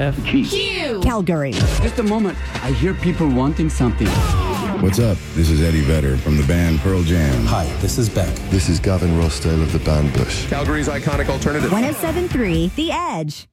alternative. Q. Calgary. Just a moment. I hear people wanting something. What's up? This is Eddie Vedder from the band Pearl Jam. Hi, this is Beck. This is Gavin Rossdale of the band Bush. Calgary's iconic alternative. 107.3 The Edge.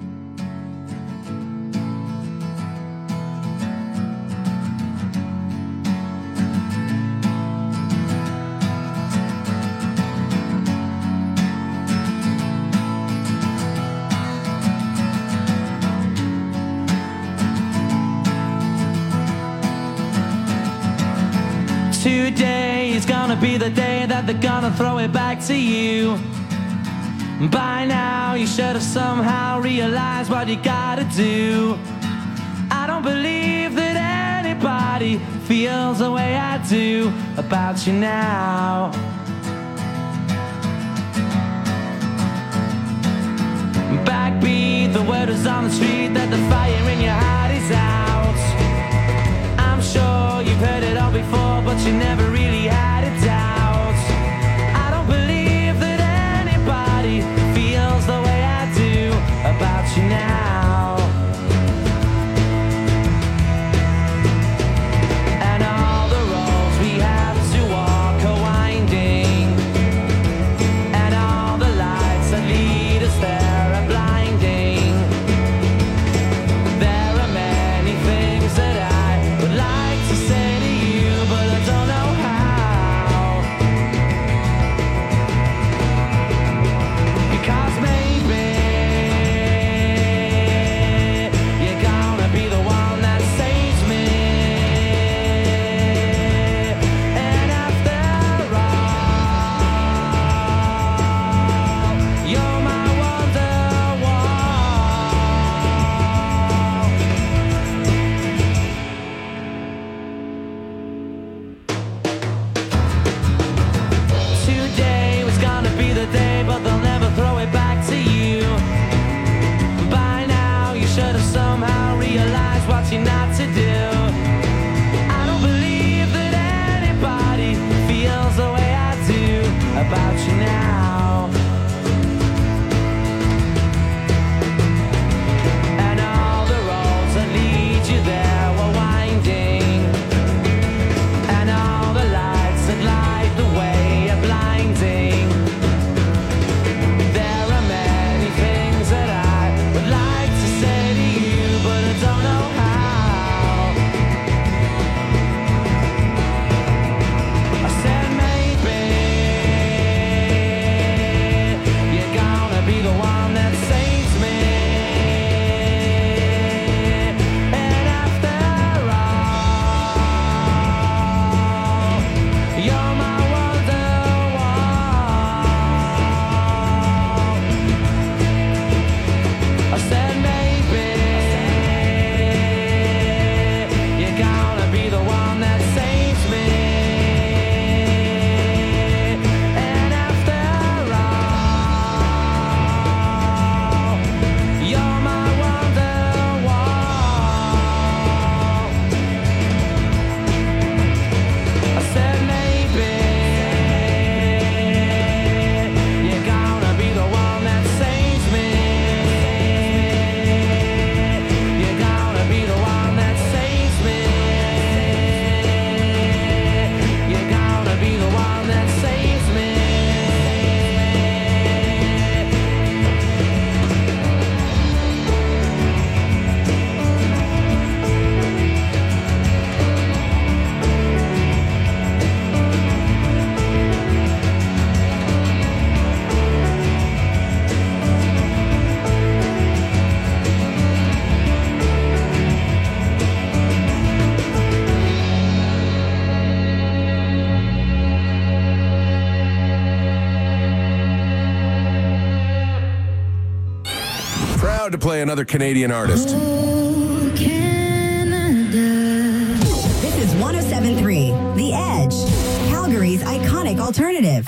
Today is gonna be the day that they're gonna throw it back to you. By now you should have somehow realized what you gotta do. I don't believe that anybody feels the way I do about you now. Backbeat, the word is on the street that the fire in your heart is out. I'm sure you've heard it all before, but you never really had a doubt. I don't believe that anybody feels the way I do about you now. And all the roads we have to walk are winding, and all the lights that lead us there are blinding. There are many things that I would like to say to you, but I don't know how. Because maybe you're gonna be the one that saves me. And after all, you're my Wonderwall. Today was gonna be the day, but they'll never throw it back to you. By now you should have somehow realized what you're not to do. I don't believe that anybody feels the way I do about you now. And all the roads that lead you there were winding, and all the lights that light the way are blinding. There are many things that I would like to say to you, but I don't know how. I said maybe you're gonna be the one that saves me. And after all, you're my Wonderwall. I said maybe you're gonna be the one that saves me. And after all, you're my Wonderwall. I said maybe you're gonna be the one that saves me. You're gonna be the one that saves me. You're gonna be the one that saves me. Proud to play another Canadian artist. This is 107.3 The Edge. Calgary's iconic alternative.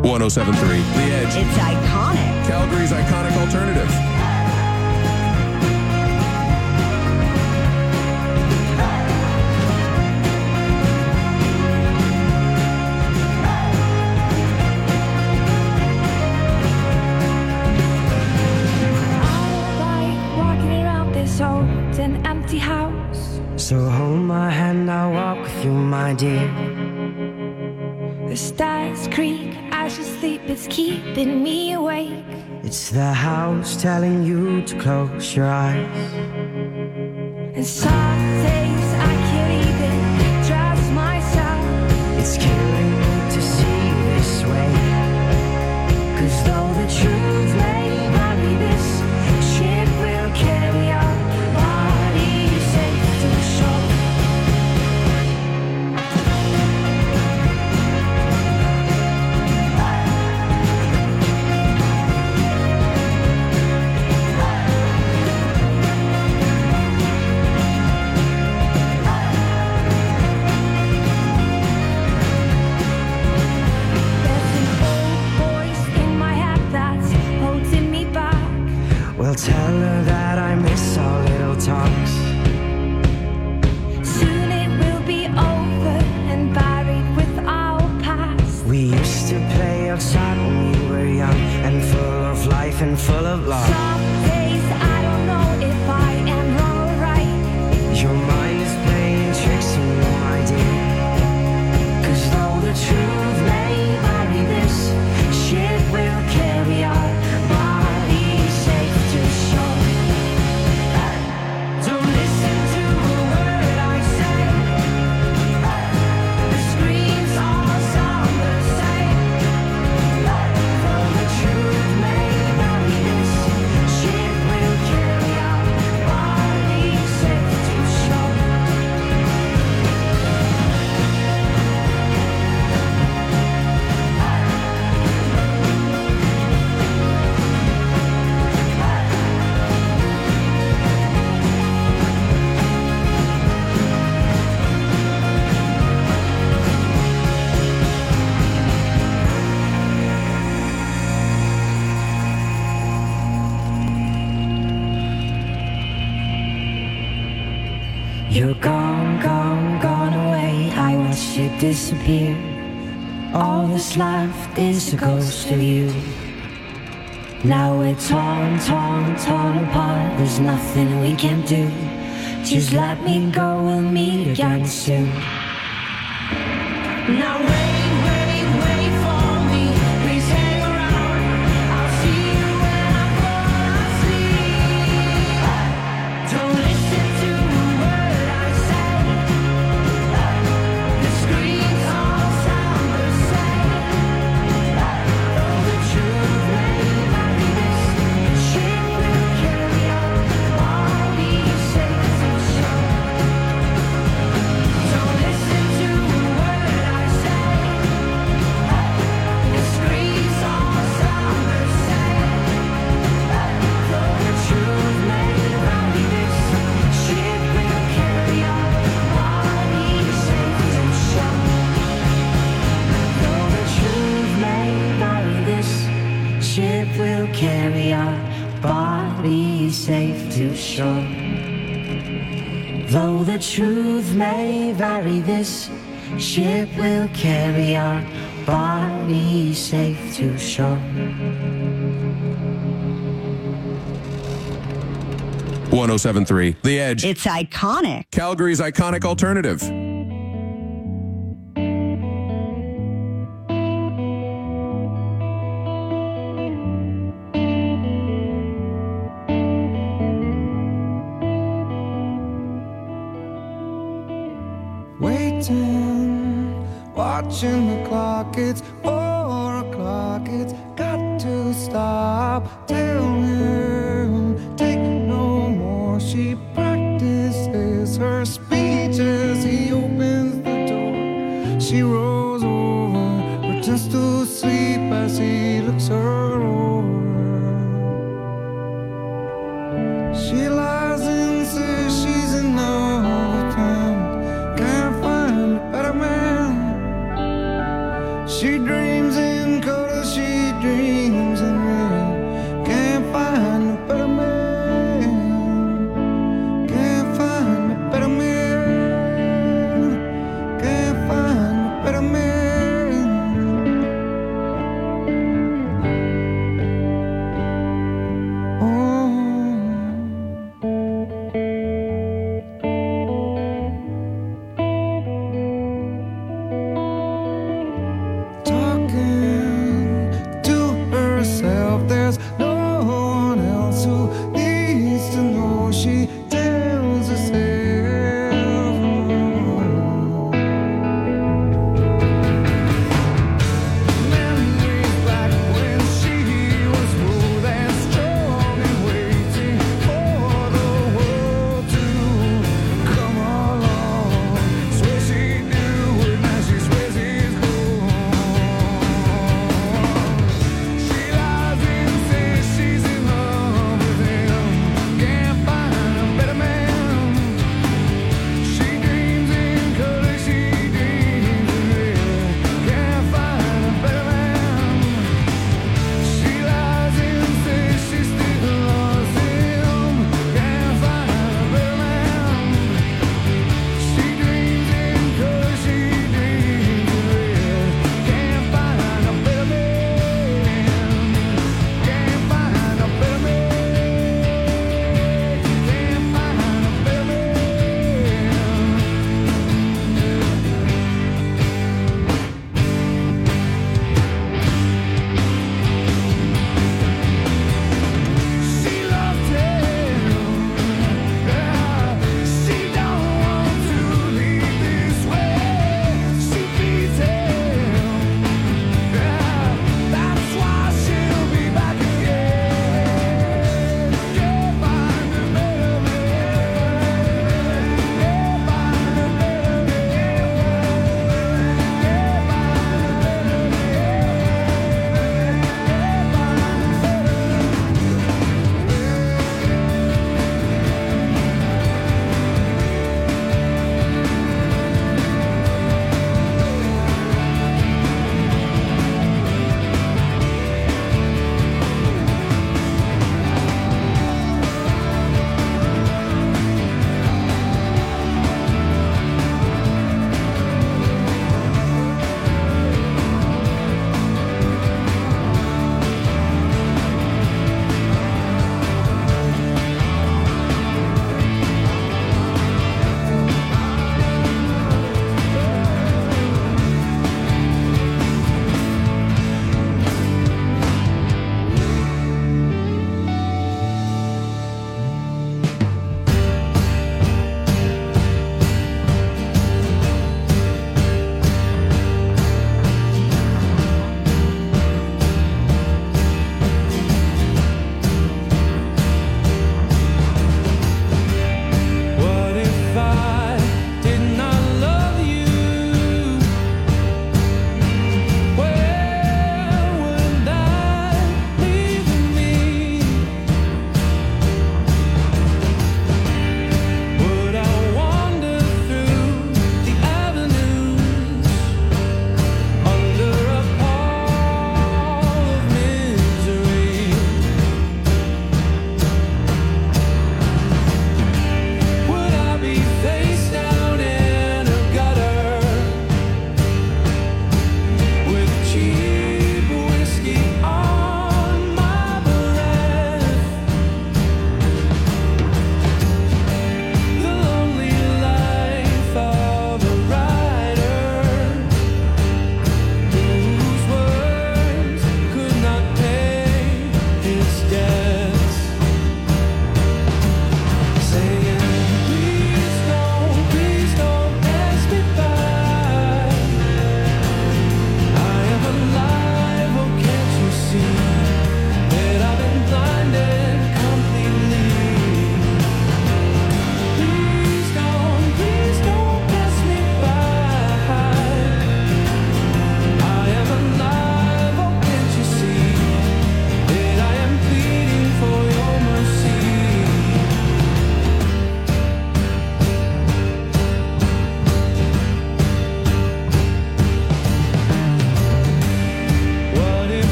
107.3 The Edge. It's iconic. Calgary's iconic alternative. An empty house. So hold my hand, I'll walk with you, my dear. The stars creak as you sleep, it's keeping me awake. It's the house telling you to close your eyes. And some days I can't even trust myself. It's killing me to see you this way. 'Cause though the truth may vary, this ship will carry on. Tell her that I miss our little talks. Soon it will be over and buried with our past. We used to play outside when we were young and full of life and full of love. Some days I don't know if I am wrong or right. Your mind is playing tricks on you, my dear. 'Cause though the truth may vary, this ship will carry on. You're gone, gone, gone away. I watched you disappear. All that's left is a ghost of you. Now we're torn, torn, torn apart. There's nothing we can do. Just let me go, we'll meet again soon. Now wait, wait, wait for me. Please hang around. I'll see you when I fall asleep. Don't listen to a word I say. The screams all sound the same. Though the truth may vary, this ship will carry on. I'll be safe and sure. Don't listen to a word I say. The screams all sound the same. Though the truth may vary, this ship will carry on. I'll be safe and sure. Though the truth may vary, this ship will carry our body safe to shore. Though the truth may vary, this ship will carry our body safe to shore. 107.3 The Edge. It's iconic. Calgary's iconic alternative. Waiting, watching the clock, it's 4 o'clock, it's got to stop. Tell him, take no more. She practices her speech as he opens the door. She rolls over, pretends to sleep as he looks her over. She lies and says she's in love with him. Can't find a better man. She dreams in color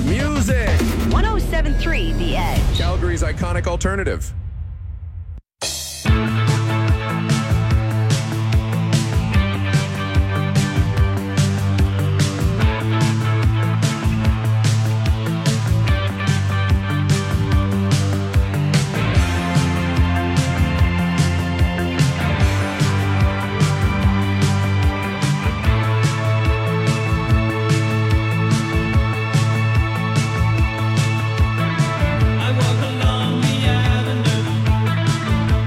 Music. 107.3 The Edge. Calgary's iconic alternative. I walk along the avenue.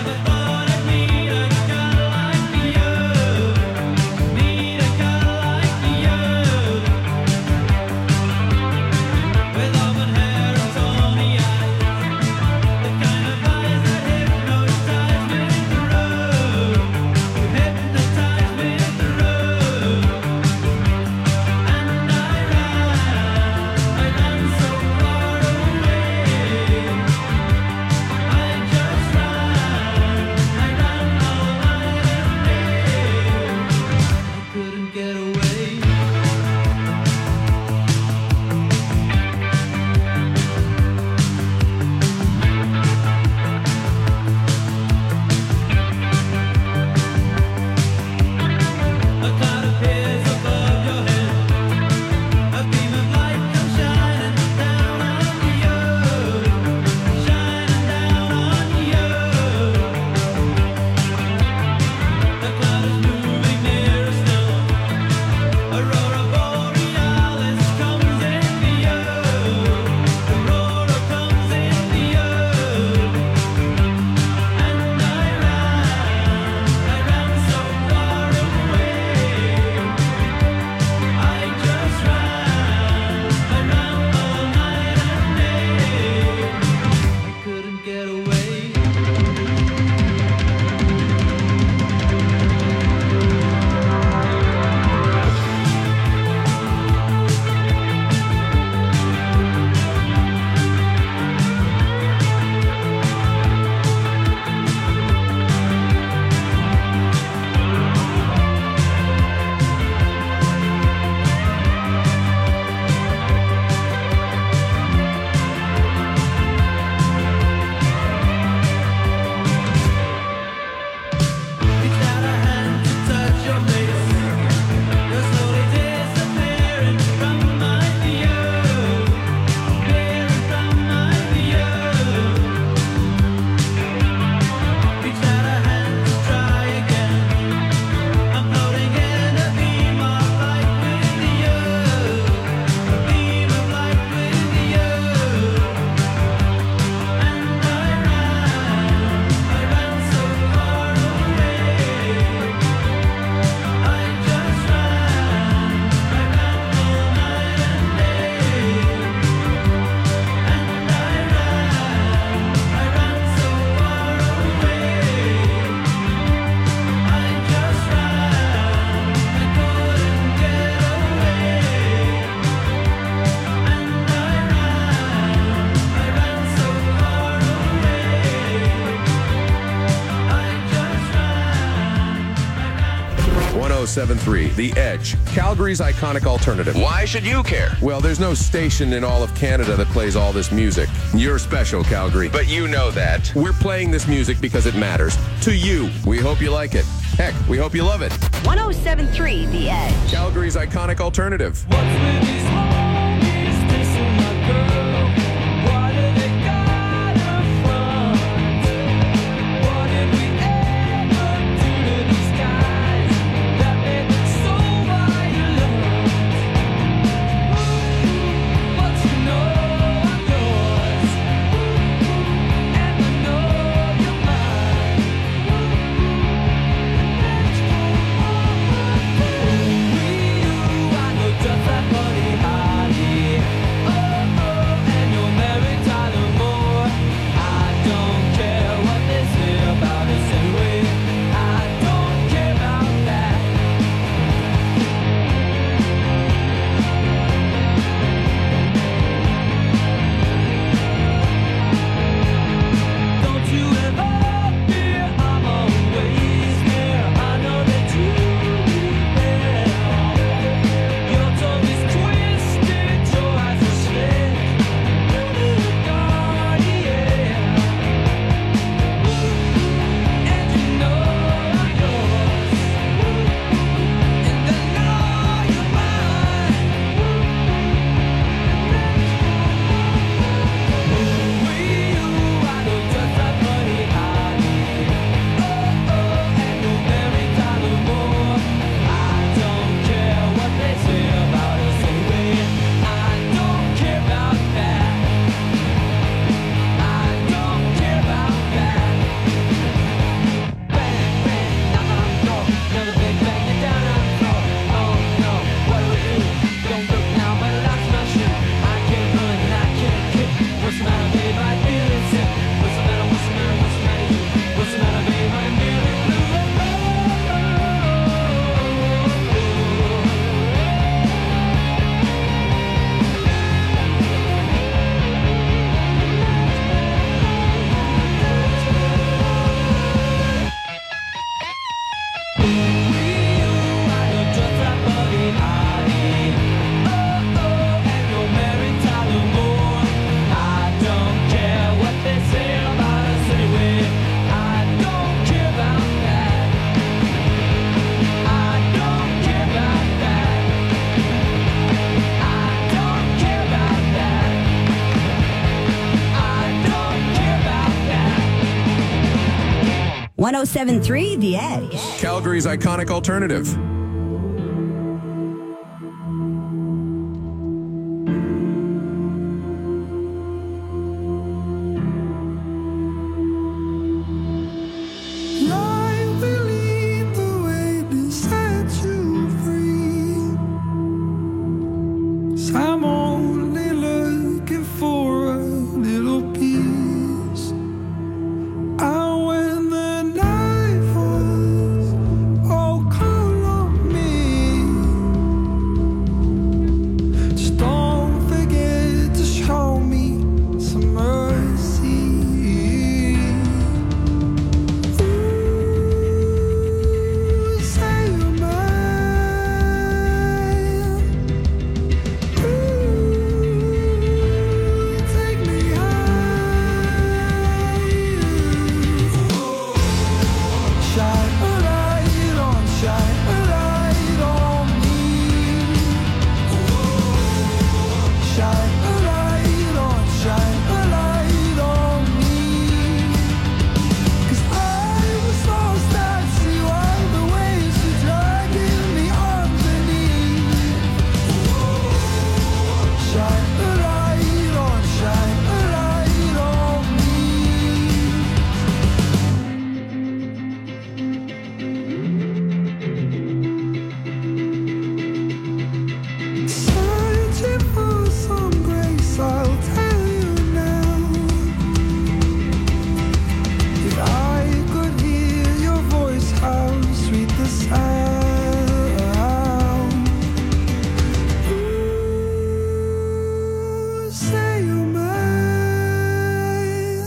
.1073 The Edge, Calgary's iconic alternative. Why should you care? Well, there's no station in all of Canada that plays all this music. You're special, Calgary. But you know that. We're playing this music because it matters. To you. We hope you like it. Heck, we hope you love it. 107.3 The Edge. Calgary's iconic alternative. What's with these homies dissing my girl? Why do they got her front? What did we ever do to these guys that made them so violent? But you know I'm yours, and I know you're mine. We do, I know just that money high. 107.3 The Edge. Calgary's iconic alternative. Life will lead the way to set you free. So I'm only looking for a little peace. And when the night falls, oh, call on me. Just don't forget to show me some mercy. Ooh, say you're mine. Ooh, take me high. Shine a light on, shine a light on me. Shine a light on, shine a light on me. 'Cause I was lost at sea while the waves were dragging me underneath. Shine a light on, shine a light on me. Searching for some grace, I'll tell you now. If I could hear your voice, how sweet the sound. Ooh, say you're mine.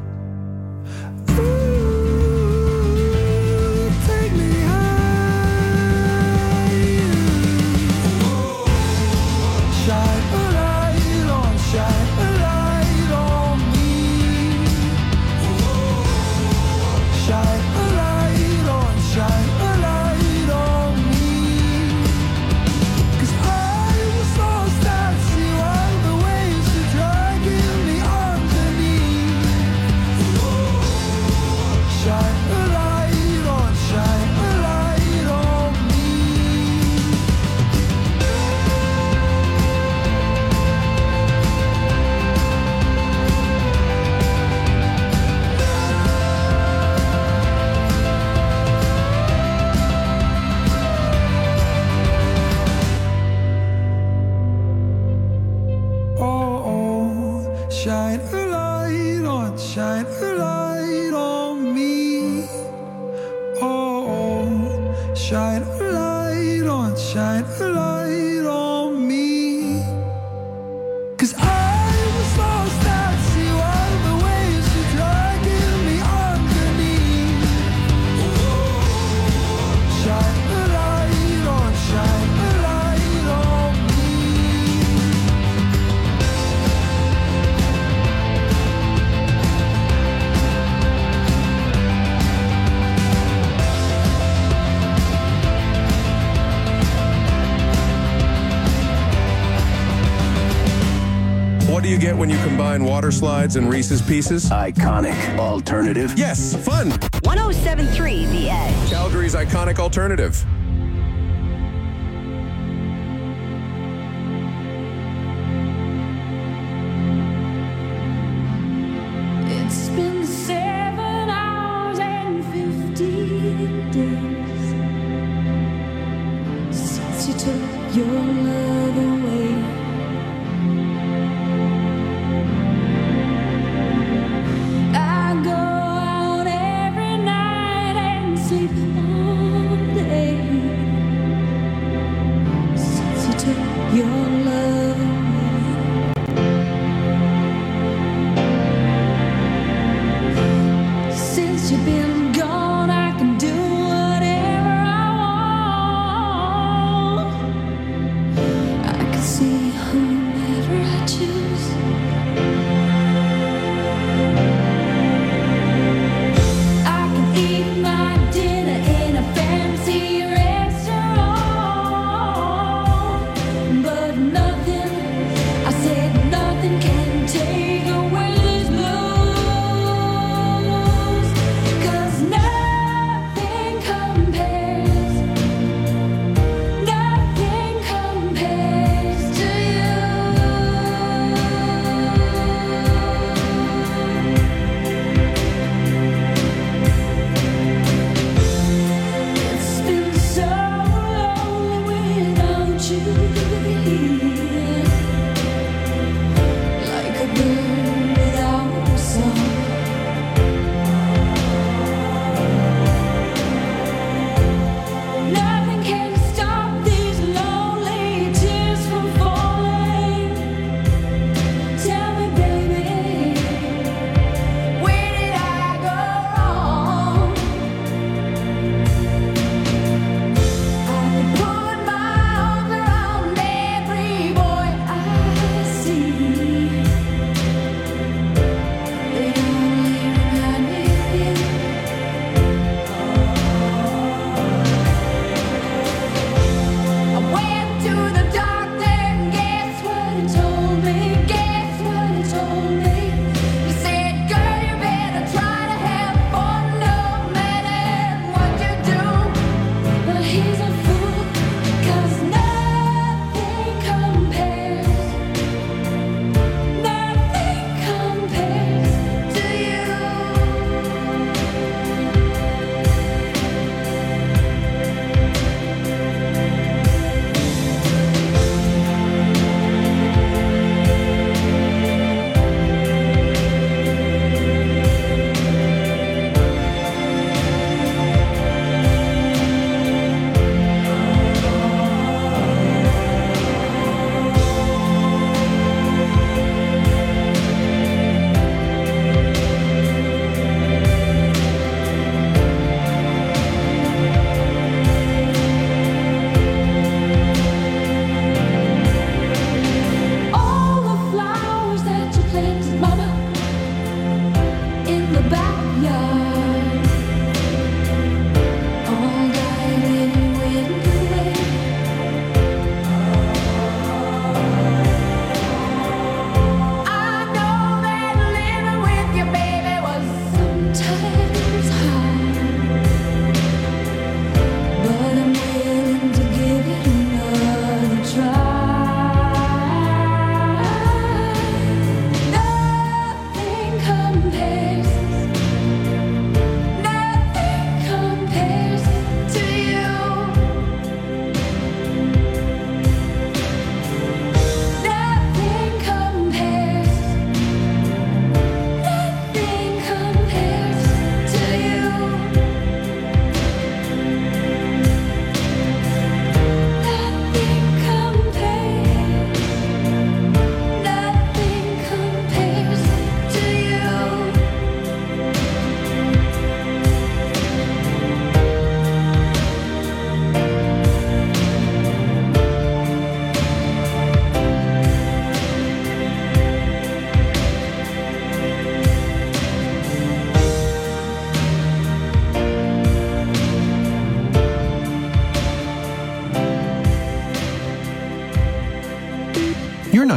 Ooh, take me high. Shine a light on, shine a light on me. Shine a light on, shine a light on me. 'Cause I was lost at sea while the waves were dragging me underneath. Shine a light on, shine a light on me. Oh, shine a light on, shine a light on me. Oh, shine a light on, shine a light on me. 'Cause I was lost at sea while the waves were dragging me underneath. Shine a light on, shine a light on me. What do you get when you combine water slides and Reese's Pieces? Iconic alternative. Yes, fun. 107.3 The Edge. Calgary's iconic alternative. It's been 7 hours and 50 days since you took your love away. I go out every night and sleep all day since you took your love away. Since you've been gone, I can do whatever I want. I can see whomever I choose. I can eat my dinner in a fancy restaurant, but nothing, I said nothing can take away this blues. 'Cause now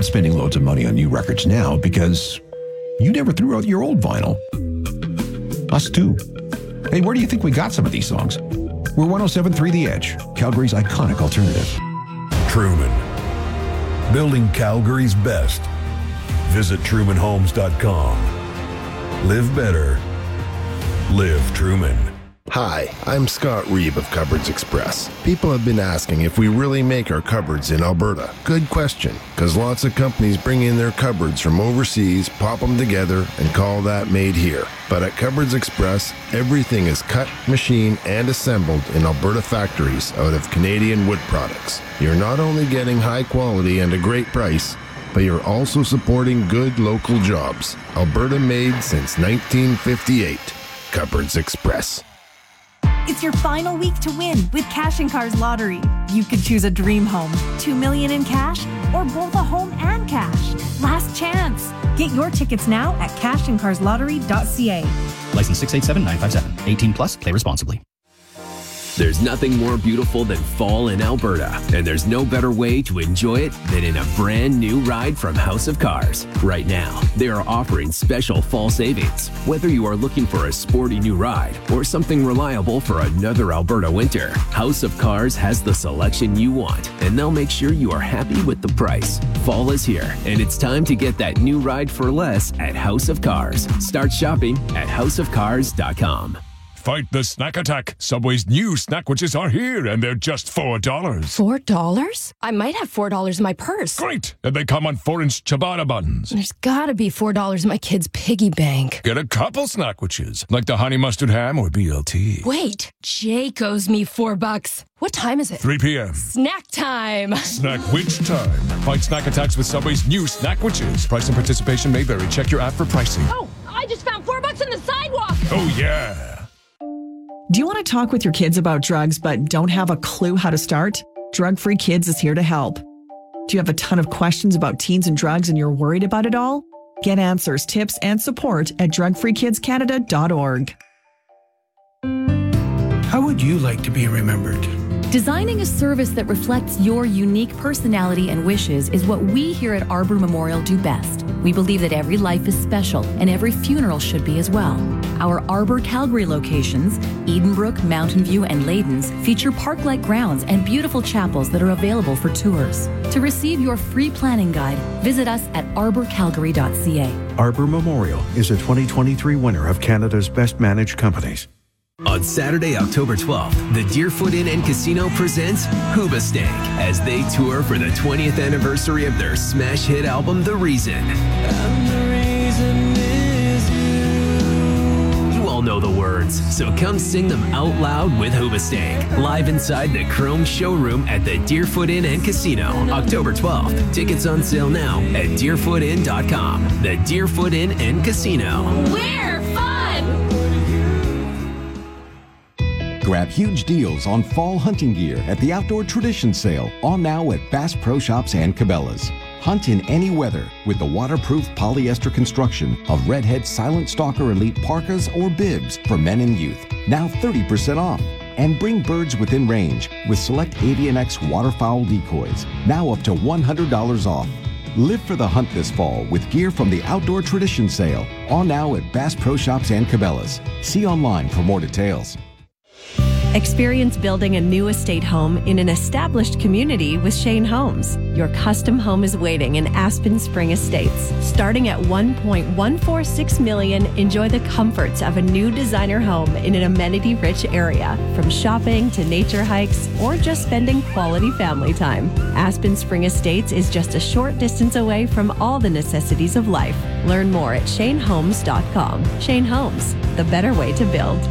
not spending loads of money on new records now because you never threw out your old vinyl. Us too. Hey, where do you think we got some of these songs? We're 107.3 The Edge, Calgary's iconic alternative. Truman. Building Calgary's best. Visit trumanhomes.com. Live better. Live Truman. Hi, I'm Scott Reeb of Cupboards Express. People have been asking if we really make our cupboards in Alberta. Good question, because lots of companies bring in their cupboards from overseas, pop them together, and call that made here. But at Cupboards Express, everything is cut, machined, and assembled in Alberta factories out of Canadian wood products. You're not only getting high quality and a great price, but you're also supporting good local jobs. Alberta made since 1958. Cupboards Express. It's your final week to win with Cash and Cars Lottery. You could choose a dream home, $2 million in cash, or both a home and cash. Last chance. Get your tickets now at cashandcarslottery.ca. License 687957. 18 plus. Play responsibly. There's nothing more beautiful than fall in Alberta, and there's no better way to enjoy it than in a brand new ride from House of Cars. Right now, they are offering special fall savings. Whether you are looking for a sporty new ride or something reliable for another Alberta winter, House of Cars has the selection you want, and they'll make sure you are happy with the price. Fall is here, and it's time to get that new ride for less at House of Cars. Start shopping at houseofcars.com. Fight the snack attack. Subway's new snackwitches are here, and they're just $4. $4? I might have $4 in my purse. Great! And they come on 4-inch ciabatta buns. There's gotta be $4 in my kid's piggy bank. Get a couple snackwitches, like the honey mustard ham or BLT. Wait, Jake owes me $4. What time is it? 3 p.m. Snack time. Snackwitch time. Fight snack attacks with Subway's new snackwitches. Price and participation may vary. Check your app for pricing. Oh, I just found $4 in the sidewalk. Oh, yeah. Do you want to talk with your kids about drugs but don't have a clue how to start? Drug Free Kids is here to help. Do you have a ton of questions about teens and drugs and you're worried about it all? Get answers, tips, and support at drugfreekidscanada.org. How would you like to be remembered? Designing a service that reflects your unique personality and wishes is what we here at Arbor Memorial do best. We believe that every life is special and every funeral should be as well. Our Arbor Calgary locations, Edenbrook, Mountain View, and Ladens, feature park-like grounds and beautiful chapels that are available for tours. To receive your free planning guide, visit us at arborcalgary.ca. Arbor Memorial is a 2023 winner of Canada's Best Managed Companies. On Saturday, October 12th, the Deerfoot Inn and Casino presents Hoobastank as they tour for the 20th anniversary of their smash hit album, The Reason. And the reason is You all know the words, so come sing them out loud with Hoobastank, live inside the Chrome Showroom at the Deerfoot Inn and Casino, October 12th. Tickets on sale now at deerfootin.com. The Deerfoot Inn and Casino. We're fun! Grab huge deals on fall hunting gear at the Outdoor Tradition Sale, on now at Bass Pro Shops and Cabela's. Hunt in any weather with the waterproof polyester construction of Redhead Silent Stalker Elite parkas or bibs for men and youth. Now 30% off. And bring birds within range with select Avian X waterfowl decoys. Now up to $100 off. Live for the hunt this fall with gear from the Outdoor Tradition Sale, on now at Bass Pro Shops and Cabela's. See online for more details. Experience building a new estate home in an established community with Shane Homes. Your custom home is waiting in Aspen Spring Estates. Starting at $1.146 million, enjoy the comforts of a new designer home in an amenity-rich area. From shopping to nature hikes or just spending quality family time, Aspen Spring Estates is just a short distance away from all the necessities of life. Learn more at shanehomes.com. Shane Homes, the better way to build.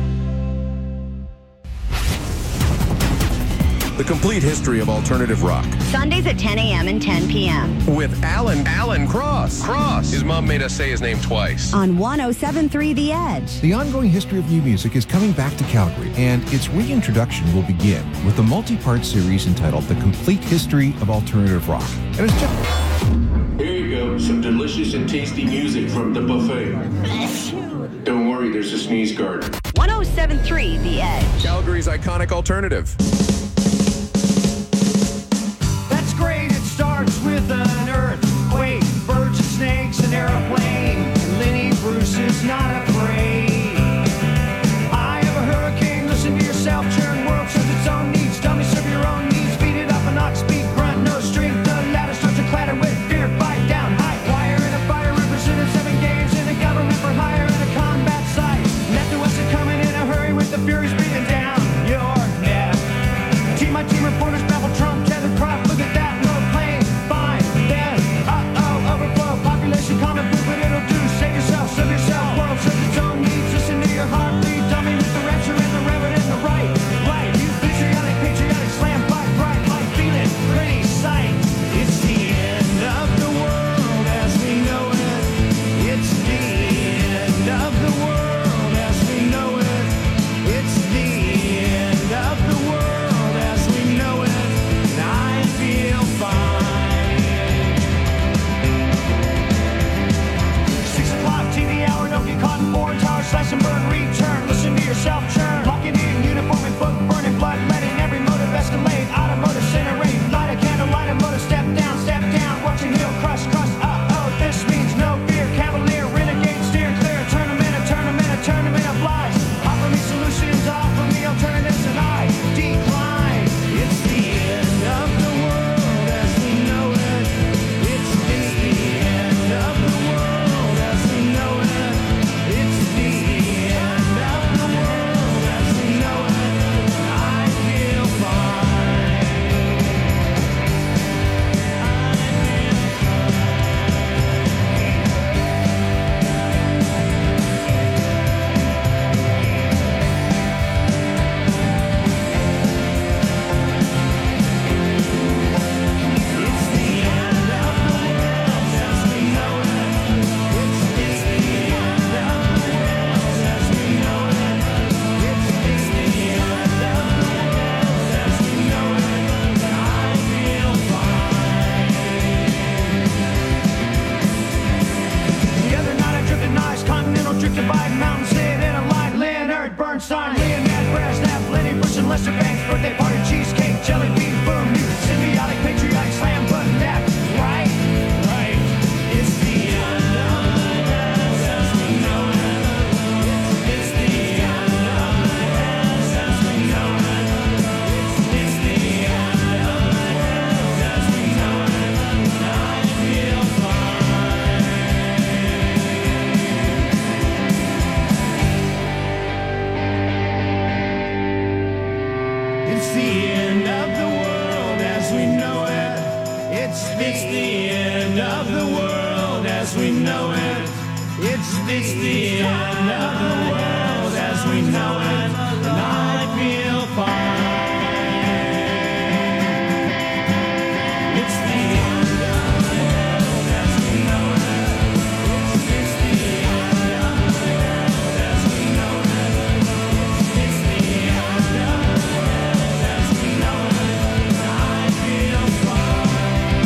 The complete history of alternative rock. Sundays at 10 a.m. and 10 p.m. With Alan Cross. His mom made us say his name twice. On 107.3 The Edge. The ongoing history of new music is coming back to Calgary, and its reintroduction will begin with a multi-part series entitled The Complete History of Alternative Rock. And it's just... Here you go, some delicious and tasty music from the buffet. Don't worry, there's a sneeze guard. 107.3 The Edge. Calgary's iconic alternative. That's great, it starts with an earthquake. an airplane. Lenny Bruce is not afraid. I have a hurricane, listen to yourself, churn. World serves its own needs, dummy serve your own needs. Beat it up an ox, beat, grunt, no strength. The ladder starts to clatter with fear, fight down. High wire in a fire, represented 7 games in a government for hire in a combat site. Matthew Wesson coming in a hurry with the furies breathing down your neck. Team my team reporters babble Trump, Kevin Crop, look at that, no plane, fine, then, overflow, population common food, but it'll do, save yourself, serve yourself, world serves its own needs, listen to your heartbeat, dummy with the rapture and the reverend and the right, you patriotic, slam, fight, bright, light, feeling, pretty sight, it's the end of the world as we know it, it's the end of the world as we know it, it's the end of the world as we know it, and I feel fine. 6 o'clock, TV hour, don't get caught in foreign tower, slash and burn, return, listen to yourself churn, locking in, uniform and book, burning blood, letting every motive escalate, automotive incinerate, light a candle, light a motor, step down, watching heel, crush, this means no fear, cavalier, renegade, steer clear, a tournament of lies, offer me solutions, offer me alternatives, and I decline, it's the end of the world as we know it, it's the end of the world as we know it, it's the end of the world as we know it, and I feel fine. The other night I drifted nice, continental drifted by mountain, sit in a line, Leonard Bernstein, Leonard Brezhnev, Lenny Bruce and Lester Banks, birthday party, cheesecake, jelly bean, boom, you symbiotic, patriotic, slam button, that's right, it's the end of the world as we know it, it's the end of the world as we know it, it's the end of the world as we know it, and I feel fine. It's the end of the world as we know it. It's the end of the world as we know it. It's the end of the world as we know it. And I feel fine. It's the end of the world as we know it. It's the end of the world as we know it. It's the end of the world as we know it. And I feel fine.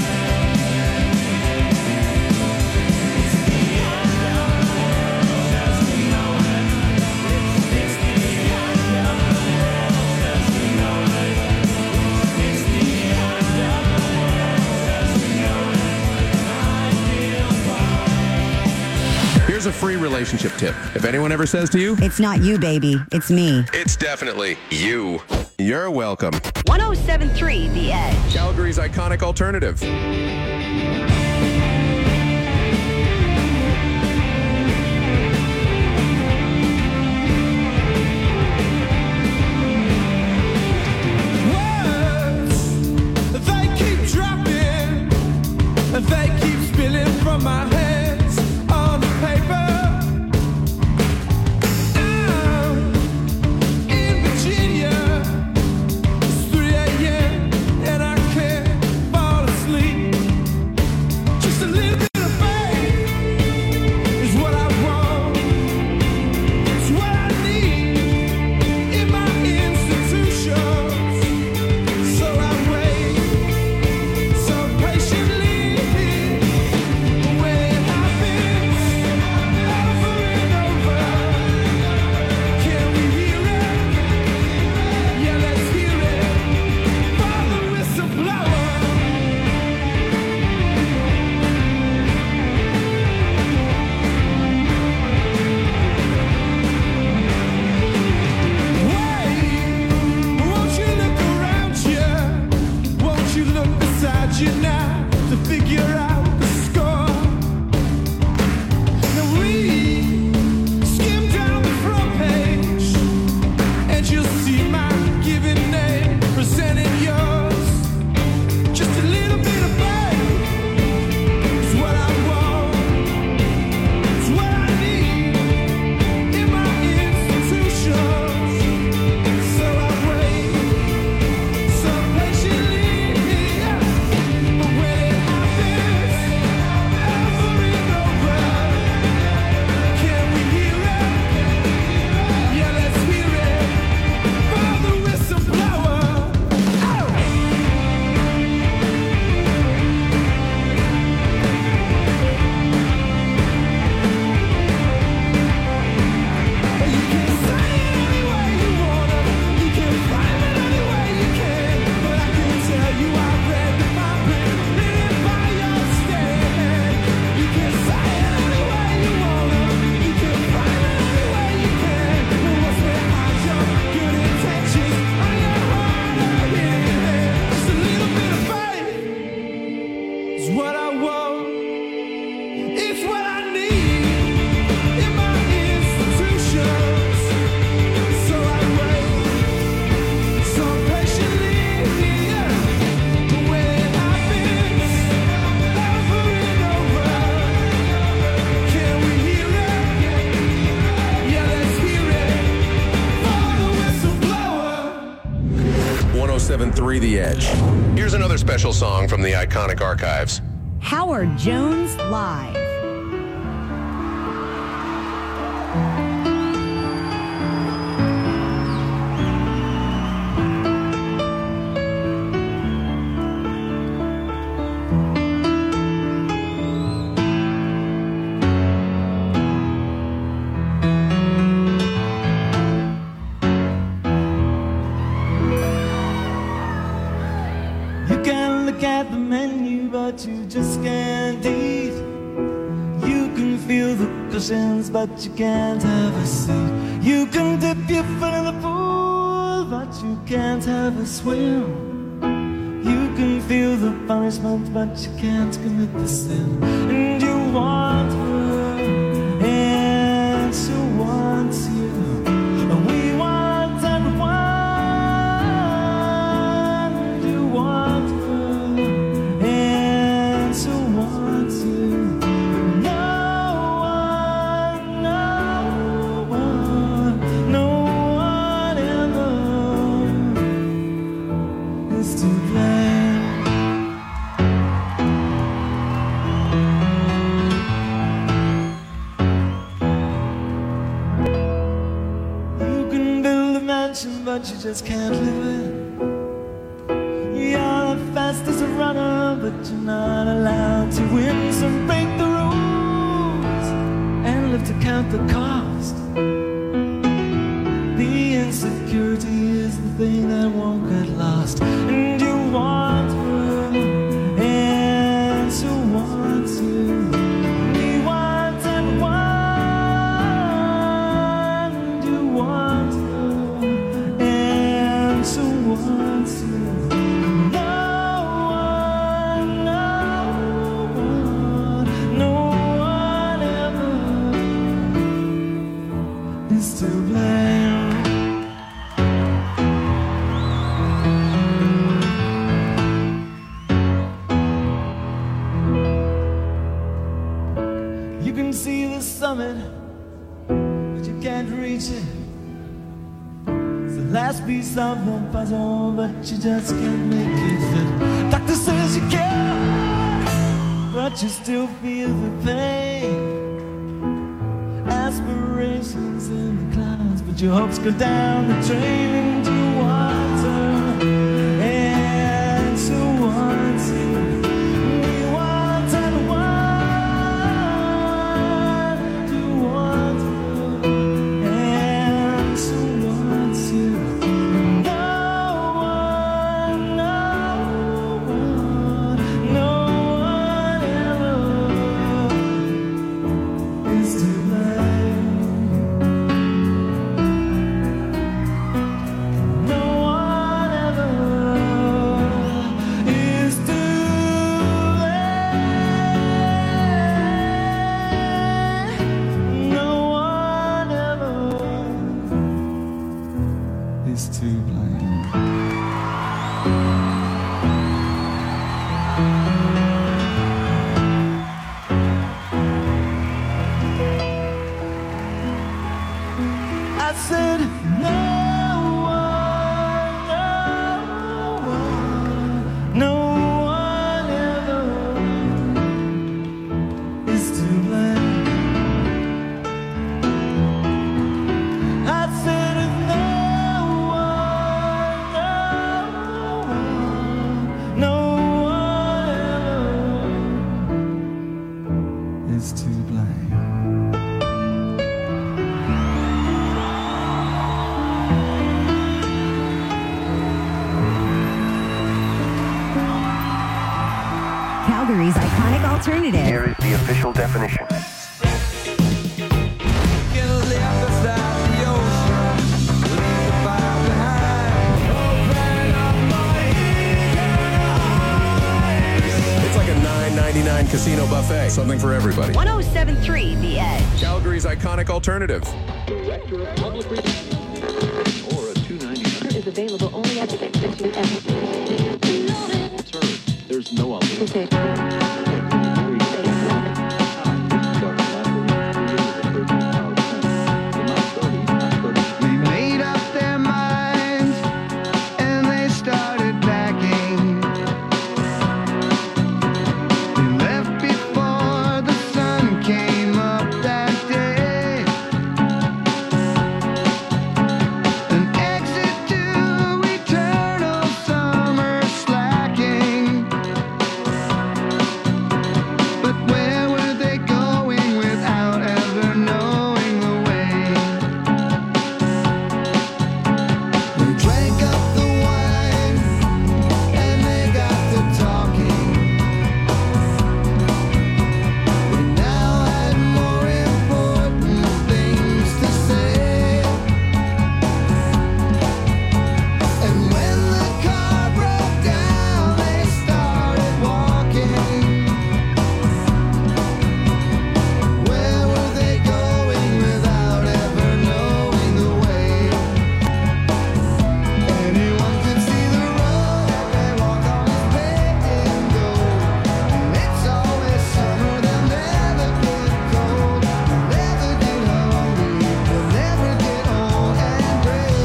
It's the end of the world as we know it. It's the end of the world as we know it. It's the end of the world as we know it. And I feel fine. Here's a free relationship tip. If anyone ever says to you, It's not you, baby. It's me. it's definitely you. You're welcome. 1073 The Edge. Calgary's iconic alternative. They keep dropping, they keep spilling from my hands on the paper. I'm in Virginia, it's 3 a.m. and I can't fall asleep. need in my institutions. So I wait so patiently, yeah. When I've been over and over, can we hear it? Yeah, let's hear it. For the whistleblower. 107.3 The Edge. Here's another special song from the iconic archives. Howard Jones Live. You can look at the menu, but you just can't eat. You can feel the cushions, but you can't have a seat. You can dip your foot in the pool, but you can't have a swim. You can feel the punishment, but you can't commit the sin. And you want her, and she wants you. And we want everyone. You want her, and she wants you. But no one ever is to blame. You can build a mansion, but you just can't live it. You're the fastest runner, but you're not allowed to win. So break the rules and live to count the cost. The insecurity is the thing that won't get lost. And you want her, and she wants you. We want everyone. You want her, and she wants you. No one ever is to blame. You can see the summit, but you can't reach it. It's the last piece of the puzzle, but you just can't make it fit. Doctor says you care, but you still feel the pain. Aspirations in the clouds, but your hopes go down the drain. And you want her, and she wants you. We want everyone. You want her, and she wants you. No one ever is to blame. No one ever is to blame. No one ever is to blame. I said no one ever is to blame. I said no one ever is to blame. Calgary's iconic alternative. Here is the official definition. It's like a $9.99 $7.99 casino buffet. Something for everybody. 1073 The Edge. Calgary's iconic alternative. Director of Public Relations. Or a $2.99 is available only at the Sir, there's no alternative. They made up their minds and they started packing. They left before the sun came up that day. An exit to eternal summer slacking. But where were they going without ever knowing the way? They drank up the wine and they got to talking. They now had more important things to say. And when the car broke down, they started walking. Where were they going without ever knowing the way? Anyone could see the road that they walk on is paved in gold. And it's always summer, they'll never get cold. They'll never get hungry, they'll never get old and gray.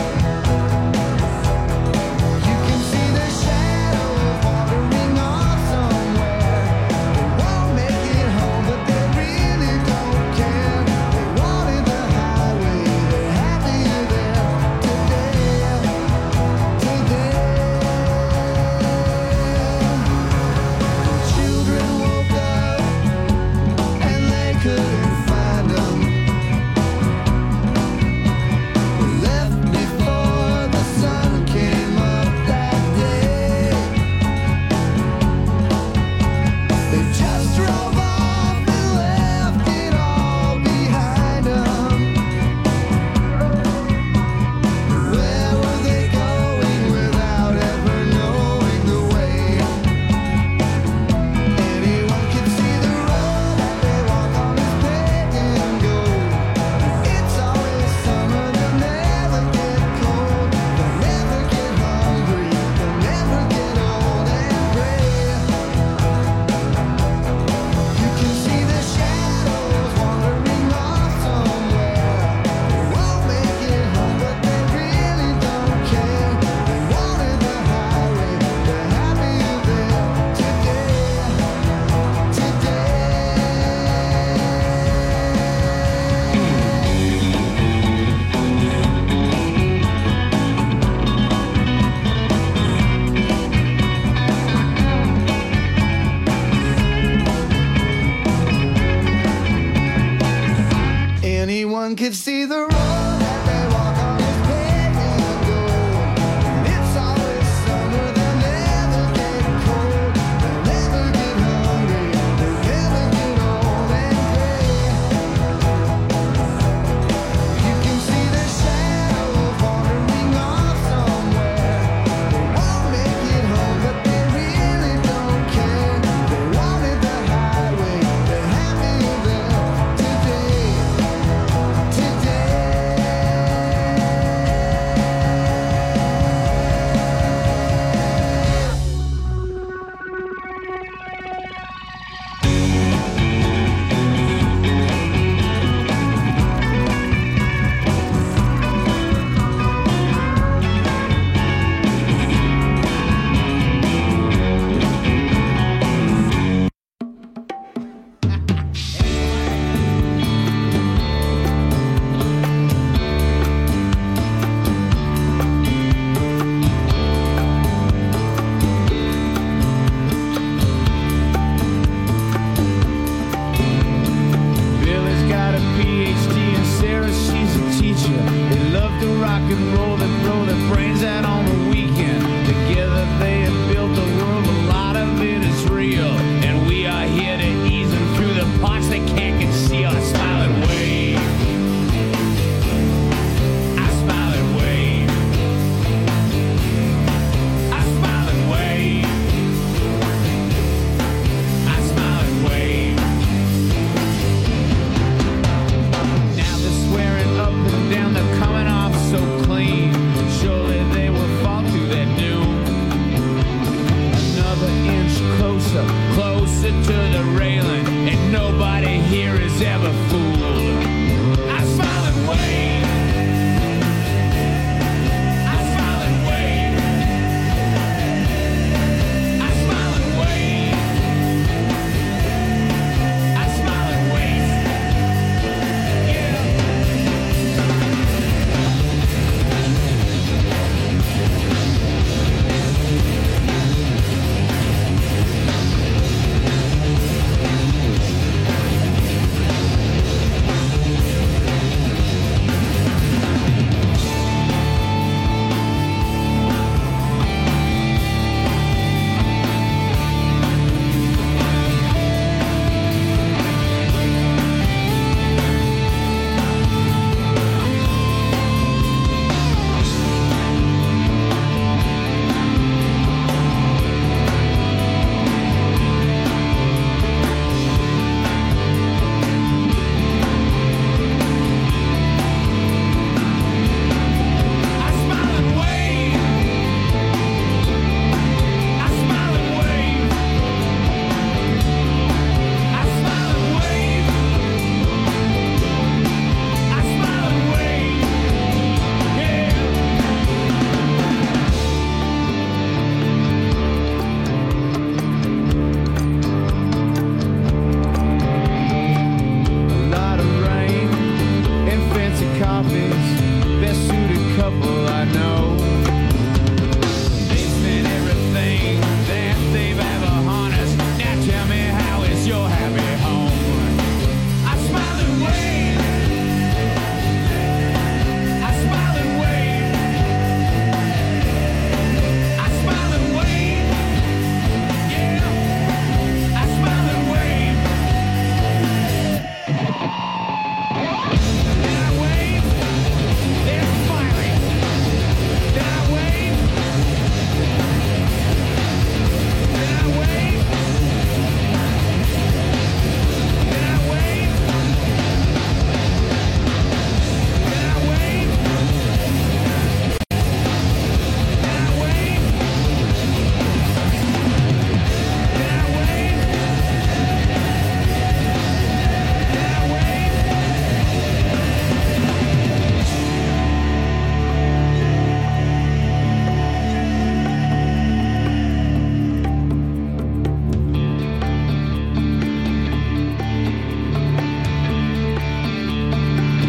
You can see their shadows wandering off somewhere. They won't make it home, but they really don't care. They wanted the highway, they're happier there today. Children woke up and they couldn't find them. Left before the sun came up that day. They just drove off and left it all behind them. Where were they going without ever knowing the way? Anyone can see the road that they walk on is paved in gold. It's always summer, they'll never get cold. They'll never get hungry, they'll never get old and gray. You can see the shadows wandering off somewhere. They won't make it home, but they really don't care. They wanted the highway, they're happier there today. Anyone could see the road that they walk on is paved in gold. And it's always summer, they'll never get cold. They'll never get hungry, they'll never get old and gray. You can see the shadows wandering off somewhere. They won't make it home, but they really don't care. They wanted the highway, they're happier there today. Today. full